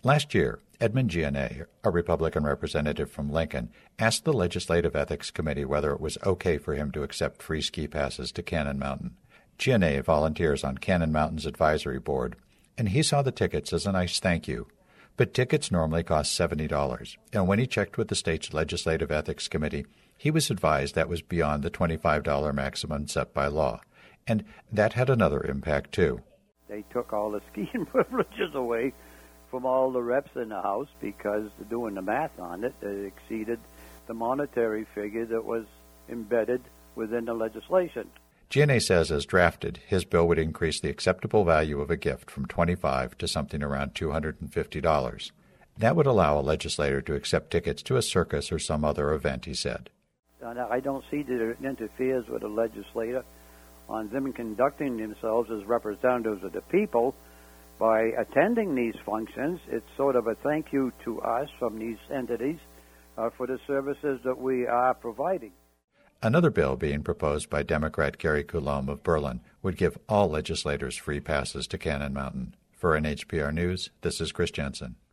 Last year, Edmund Giannei, a Republican representative from Lincoln, asked the Legislative Ethics Committee whether it was okay for him to accept free ski passes to Cannon Mountain. Giannei volunteers on Cannon Mountain's advisory board, and he saw the tickets as a nice thank you. But tickets normally cost $70, and when he checked with the state's Legislative Ethics Committee, he was advised that was beyond the $25 maximum set by law. And that had another impact, too. They took all the skiing privileges away from all the reps in the House because doing the math on it, it exceeded the monetary figure that was embedded within the legislation. Giannei says as drafted, his bill would increase the acceptable value of a gift from $25 to something around $250. That would allow a legislator to accept tickets to a circus or some other event, he said. I don't see that it interferes with a legislator on them conducting themselves as representatives of the people. By attending these functions, it's sort of a thank you to us from these entities for the services that we are providing. Another bill being proposed by Democrat Gary Coulombe of Berlin would give all legislators free passes to Cannon Mountain. For NHPR News, this is Chris Jensen.